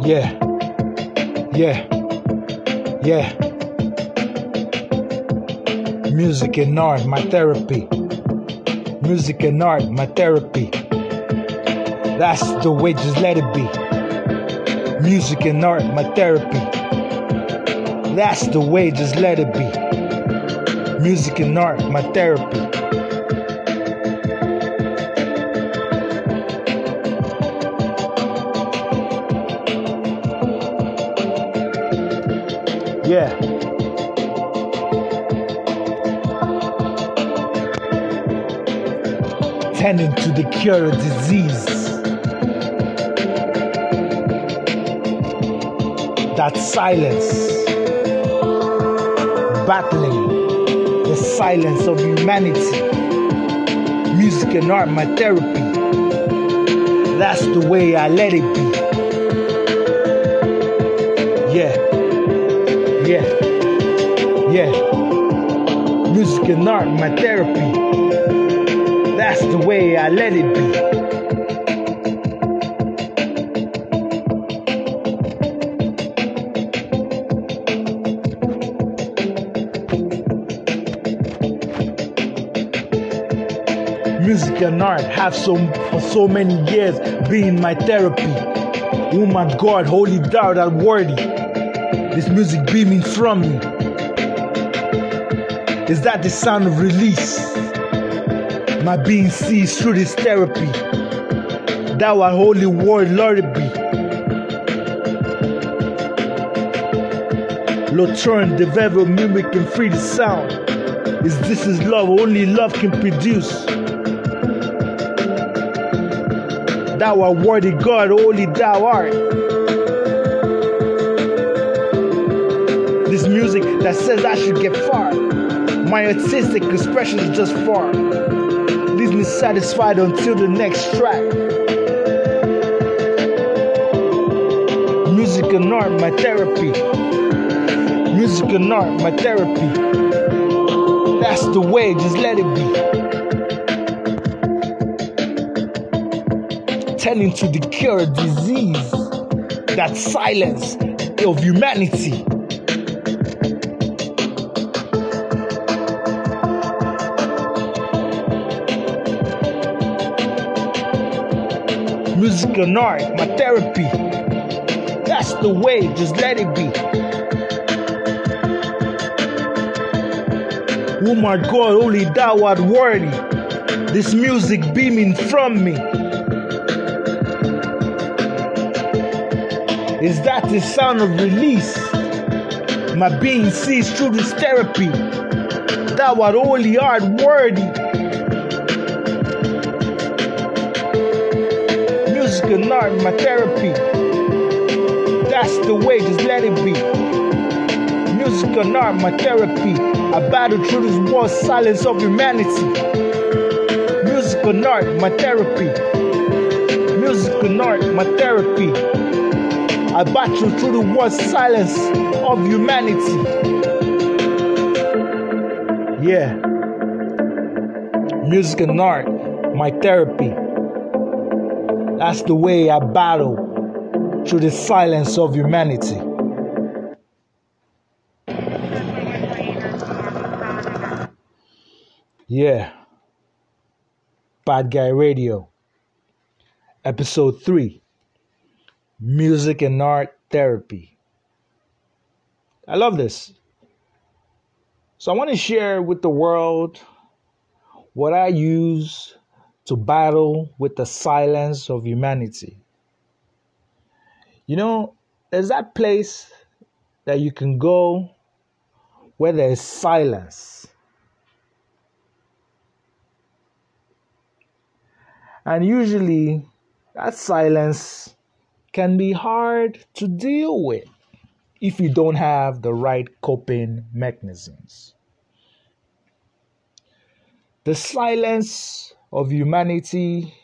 Yeah, yeah, yeah. Music and art, my therapy. Music and art, my therapy. That's the way, just let it be. Music and art, my therapy. That's the way, just let it be. Music and art, my therapy. Yeah. Tending to the cure of disease. That silence. Battling the silence of humanity. Music and art, my therapy. That's the way I let it be. Yeah. Yeah. Yeah. Music and art, my therapy. That's the way I let it be. Music and art have for so many years been my therapy. Oh my God, holy thou that worthy. This music beaming from me. Is that the sound of release? My being sees through this therapy. Thou art holy word, Lord it be. Lord, turn the verbal mimic and free the sound. This is love, only love can produce. Thou art worthy, God, only thou art. This music that says I should get far. My artistic expression is just far. Leaves me satisfied until the next track. Music and art, my therapy. Music and art, my therapy. That's the way, just let it be. Tending to the cure of disease. That silence of humanity. Music and art, my therapy. That's the way, just let it be. Oh my God, only thou art worthy. This music beaming from me. Is that the sound of release? My being sees through this therapy. Thou art only art worthy. Music and art, my therapy. That's the way, just let it be. Music and art, my therapy. I battle through this war silence of humanity. Music and art, my therapy. Music and art, my therapy. I battle through the war silence of humanity. Yeah. Music and art, my therapy. That's the way I battle through the silence of humanity. Yeah. Bad Guy Radio. Episode 3. Music and art therapy. I love this. So I want to share with the world what I use to battle with the silence of humanity. You know, there's that place that you can go where there's silence. And usually that silence can be hard to deal with if you don't have the right coping mechanisms. The silence of humanity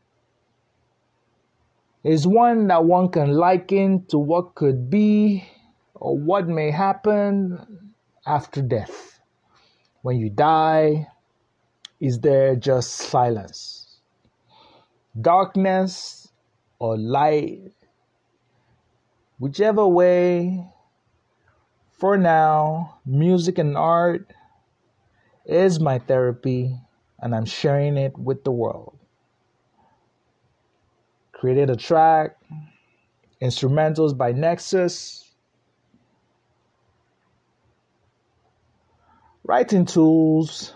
is one that one can liken to what could be or what may happen after death. When you die, is there just silence? Darkness or light Whichever way, for now, music and art is my therapy, and I'm sharing it with the world. Created a track, instrumentals by Nexus, writing tools,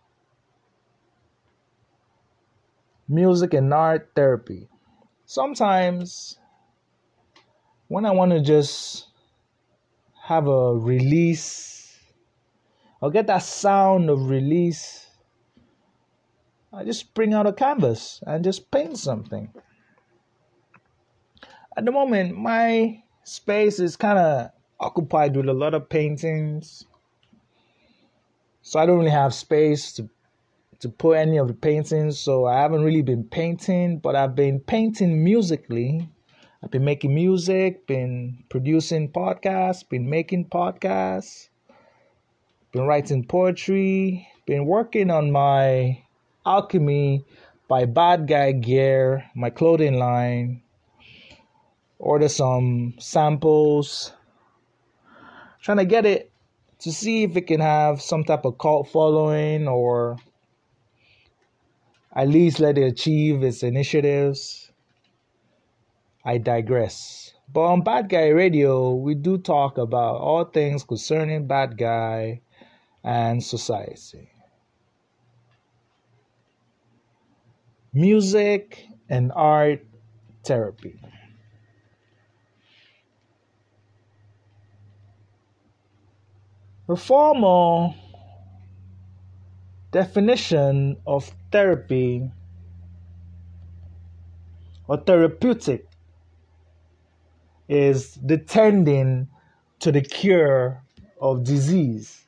music and art therapy. Sometimes when I want to just have a release or get that sound of release, I just bring out a canvas and just paint something. At the moment, my space is kind of occupied with a lot of paintings, so I don't really have space to put any of the paintings, so I haven't really been painting, but I've been painting musically. I've been making music, been producing podcasts, been making podcasts, been writing poetry, been working on my Alchemy by Bad Guy Gear, my clothing line. Order some samples, trying to get it to see if it can have some type of cult following or at least let it achieve its initiatives. I digress. But on Bad Guy Radio, we do talk about all things concerning Bad Guy and society. Music and art therapy. The formal definition of therapy or therapeutic is the tending to the cure of disease.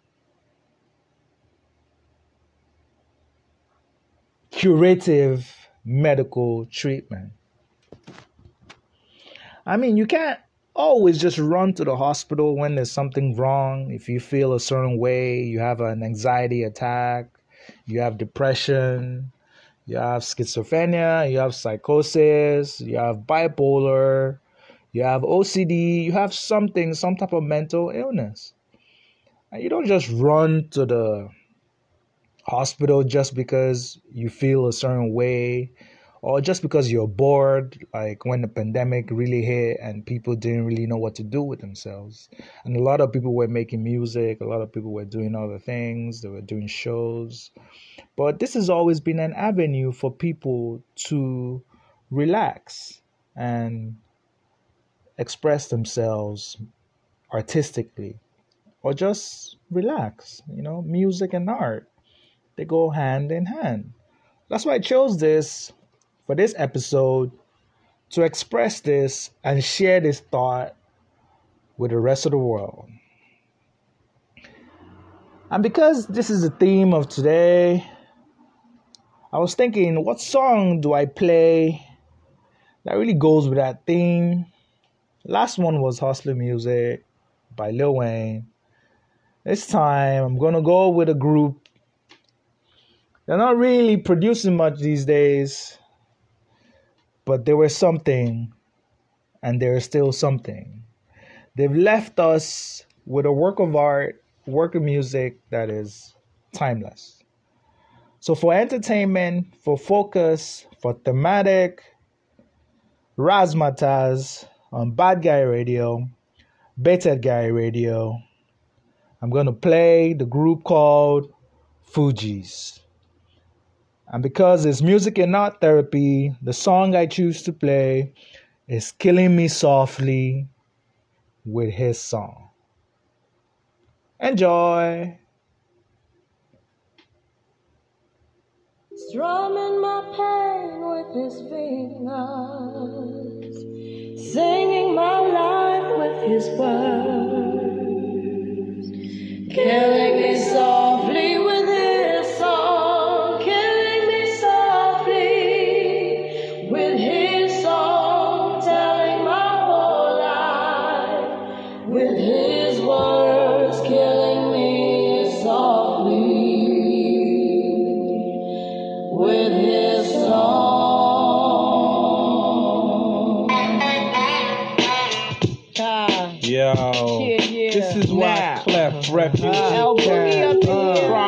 Curative medical treatment. I mean, you can't always just run to the hospital when there's something wrong. If you feel a certain way, you have an anxiety attack, you have depression, you have schizophrenia, you have psychosis, you have bipolar, you have OCD, you have something, some type of mental illness. And you don't just run to the hospital just because you feel a certain way or just because you're bored, like when the pandemic really hit and people didn't really know what to do with themselves. And a lot of people were making music, a lot of people were doing other things, they were doing shows. But this has always been an avenue for people to relax and express themselves artistically or just relax. Music and art, they go hand in hand. That's why I chose this for this episode, to express this and share this thought with the rest of the world. And because this is the theme of today, I was thinking, what song do I play that really goes with that theme? Last one was Hustler Music by Lil Wayne. This time I'm going to go with a group. They're not really producing much these days, but they were something, and they're still something. They've left us with a work of art, work of music that is timeless. So for entertainment, for focus, for thematic, Razzmatazz on Bad Guy Radio, Beta Guy Radio, I'm going to play the group called Fugees. And because it's music and not therapy, the song I choose to play is Killing Me Softly with his song. Enjoy! Strumming my pain with his fingers, singing my life with his words, killing me softly with his song, killing me softly with his song, telling my whole life with his words, killing me softly with his song.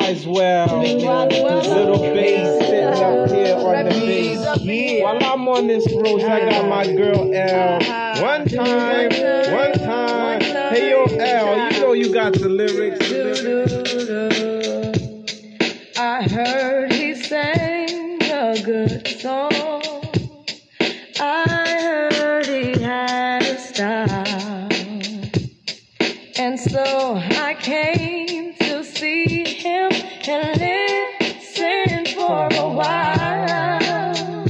as well. Little bass sitting up here on the bass. While I'm on this road, I got my girl L. One time. Hey yo, L, you know you got the lyrics. I heard he sang a good song. I heard he had a style. And so I came to see him and listen for a while.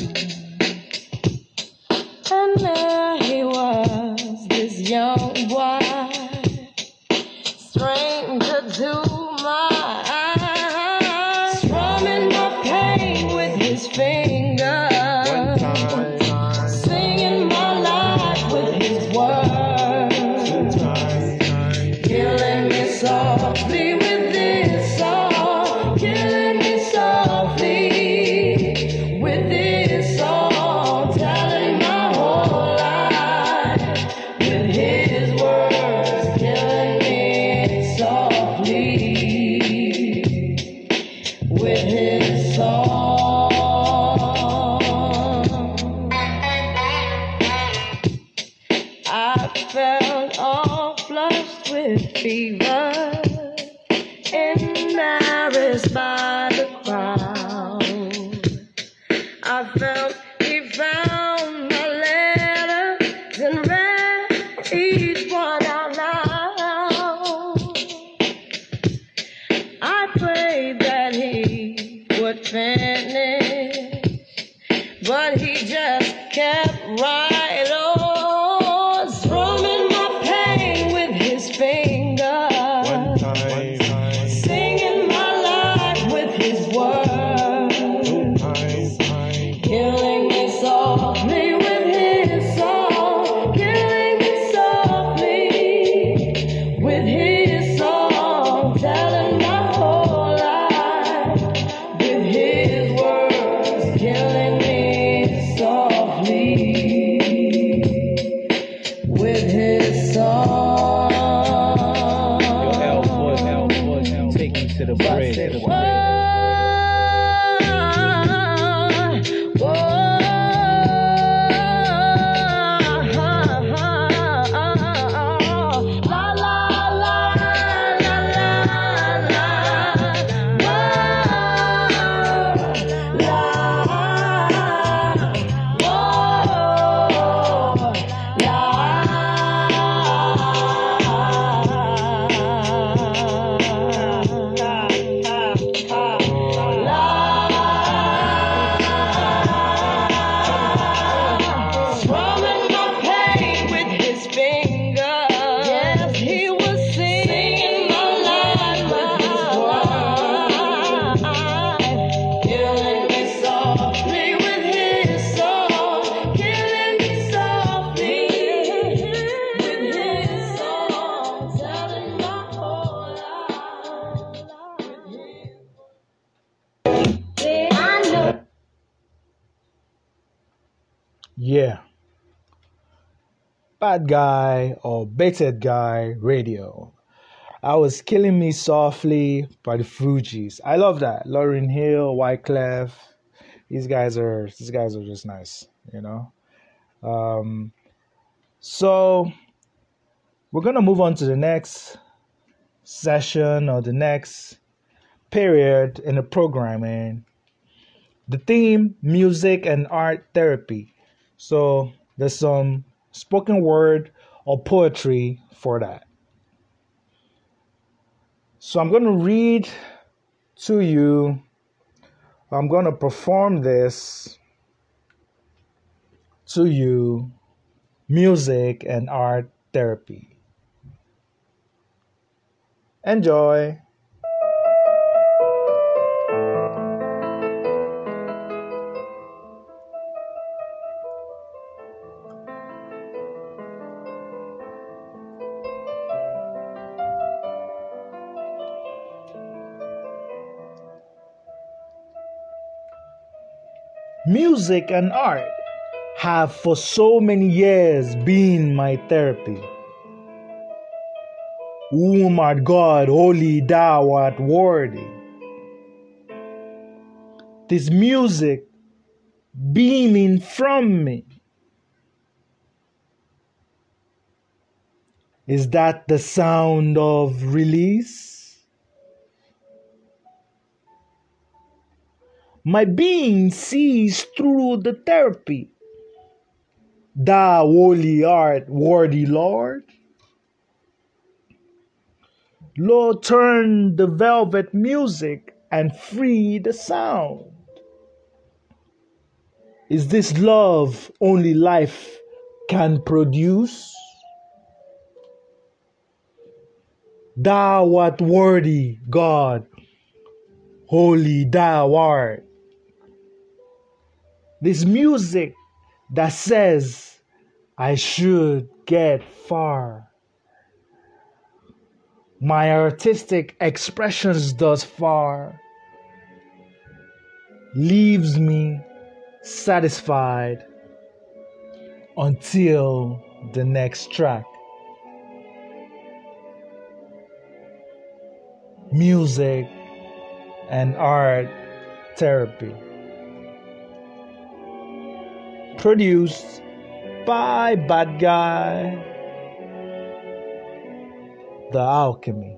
And there he was, this young boy, stranger to my eyes, strumming my pain with his fingers, singing my life with his words, killing me softly with this song, killing me softly with this song, telling my whole life with his words, killing me softly with his song. I felt all flushed with fever, embarrassed by the crowd. I felt he found my letters and read each one out loud. I prayed that he would finish, but he just kept right on, strumming my pain with his fingers, singing my life with his words, killing me softly with his song, killing me softly with his song, telling my whole life with his words, killing me softly with his song. Take me to the bridge. Strumming my pain with his fingers. Yes, he was singing my life with his words, killing me softly with his song, killing me softly with his song, telling my whole life with his. I know. Yeah. Bad Guy or Baited Guy Radio. I was Killing Me Softly by the Fugees. I love that. Lauryn Hill, Wyclef. These guys are just nice, you know. So we're gonna move on to the next session or the next period in the programming. The theme, music and art therapy. So there's some spoken word or poetry for that. So I'm going to read to you. I'm going to perform this to you, music and art therapy. Enjoy. Music and art have for so many years been my therapy. Whom art God, holy thou art worthy. this music beaming from me? Is that the sound of release? My being sees through the therapy. Thou holy art worthy, Lord. Lord, turn the velvet music and free the sound. Is this love only life can produce? Thou art worthy, God, holy thou art. This music that says I should get far. My artistic expressions thus far leaves me satisfied until the next track. Music and art therapy. Produced by Bad Guy, The Alchemy.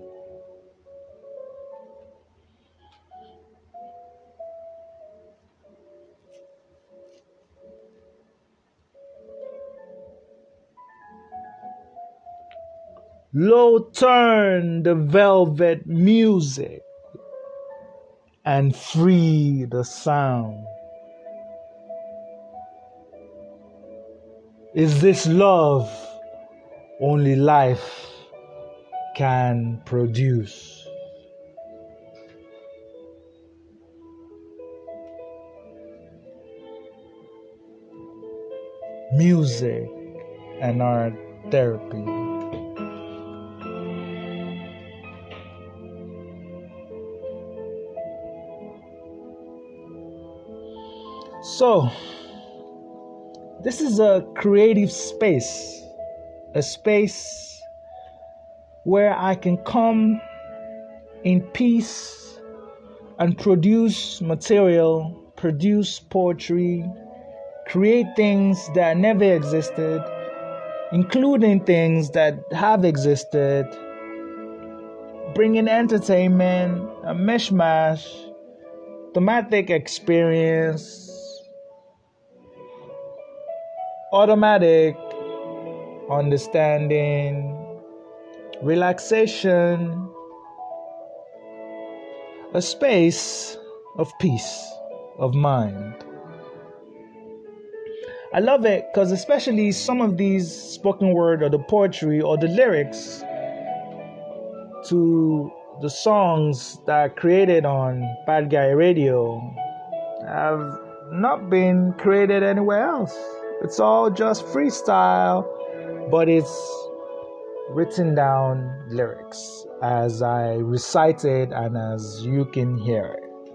Lord, turn the velvet music and free the sound. Is this love only life can produce? Music and art therapy. So, this is a creative space, a space where I can come in peace and produce material, produce poetry, create things that never existed, including things that have existed, bringing entertainment, a mishmash, thematic experience, automatic understanding, relaxation, a space of peace of mind. I love it because especially some of these spoken word or the poetry or the lyrics to the songs that are created on Bad Guy Radio have not been created anywhere else. It's all just freestyle, but it's written down lyrics as I recite it and as you can hear it.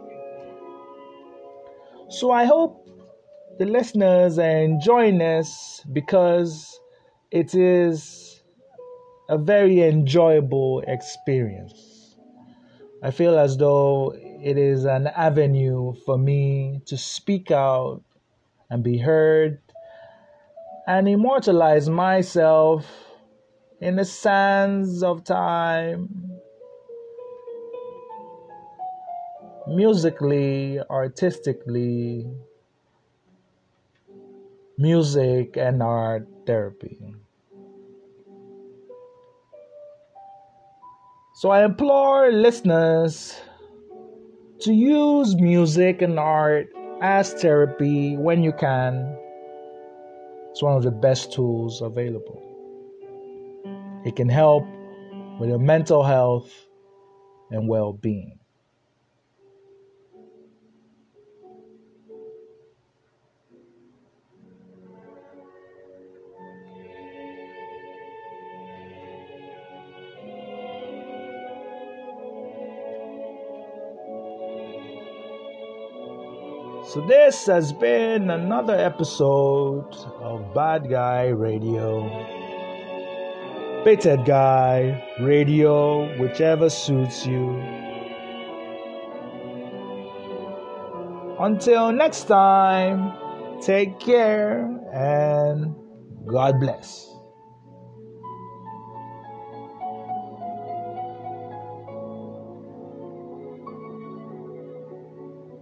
So I hope the listeners are enjoying this because it is a very enjoyable experience. I feel as though it is an avenue for me to speak out and be heard and immortalize myself in the sands of time, musically, artistically, music and art therapy. So I implore listeners to use music and art as therapy when you can. It's one of the best tools available. It can help with your mental health and well-being. So this has been another episode of Bad Guy Radio. Baited Guy Radio, whichever suits you. Until next time, take care and God bless.